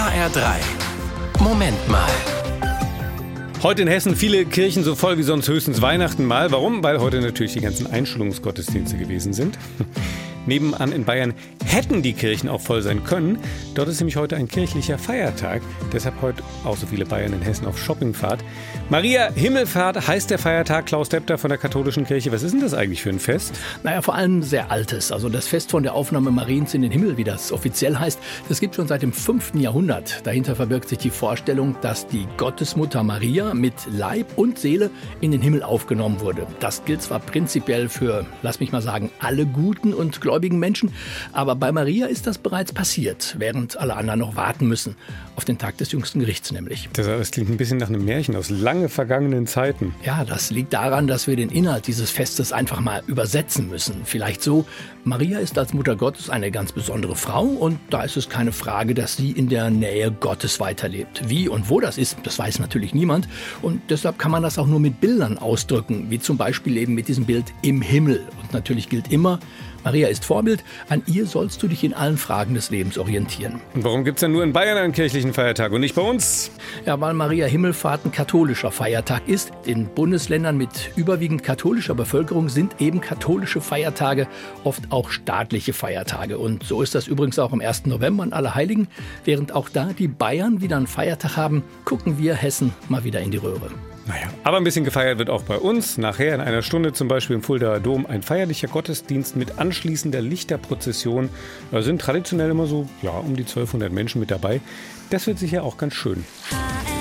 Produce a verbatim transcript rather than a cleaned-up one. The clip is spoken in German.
H R drei. Moment mal. Heute in Hessen viele Kirchen so voll wie sonst höchstens Weihnachten mal. Warum? Weil heute natürlich die ganzen Einschulungsgottesdienste gewesen sind. Nebenan in Bayern hätten die Kirchen auch voll sein können. Dort ist nämlich heute ein kirchlicher Feiertag. Deshalb heute auch so viele Bayern in Hessen auf Shoppingfahrt. Maria Himmelfahrt heißt der Feiertag. Klaus Depter von der katholischen Kirche. Was ist denn das eigentlich für ein Fest? Naja, vor allem sehr altes. Also das Fest von der Aufnahme Mariens in den Himmel, wie das offiziell heißt, das gibt schon seit dem fünften Jahrhundert. Dahinter verbirgt sich die Vorstellung, dass die Gottesmutter Maria mit Leib und Seele in den Himmel aufgenommen wurde. Das gilt zwar prinzipiell für, lass mich mal sagen, alle guten und gläubigen Menschen, aber bei Maria ist das bereits passiert, während alle anderen noch warten müssen. Auf den Tag des jüngsten Gerichts nämlich. Das, das klingt ein bisschen nach einem Märchen aus lange vergangenen Zeiten. Ja, das liegt daran, dass wir den Inhalt dieses Festes einfach mal übersetzen müssen. Vielleicht so: Maria ist als Mutter Gottes eine ganz besondere Frau und da ist es keine Frage, dass sie in der Nähe Gottes weiterlebt. Wie und wo das ist, das weiß natürlich niemand und deshalb kann man das auch nur mit Bildern ausdrücken, wie zum Beispiel eben mit diesem Bild im Himmel. Und natürlich gilt immer: Maria ist Vorbild, an ihr sollst du dich in allen Fragen des Lebens orientieren. Und warum gibt es denn nur in Bayern einen kirchlichen Feiertag und nicht bei uns? Ja, weil Maria Himmelfahrt ein katholischer Feiertag ist. In Bundesländern mit überwiegend katholischer Bevölkerung sind eben katholische Feiertage oft auch staatliche Feiertage. Und so ist das übrigens auch am ersten November an Allerheiligen. Während auch da die Bayern wieder einen Feiertag haben, gucken wir Hessen mal wieder in die Röhre. Naja, aber ein bisschen gefeiert wird auch bei uns. Nachher in einer Stunde zum Beispiel im Fuldaer Dom ein feierlicher Gottesdienst mit anschließender Lichterprozession. Da sind traditionell immer so ja, um die zwölfhundert Menschen mit dabei. Das wird sicher auch ganz schön. H R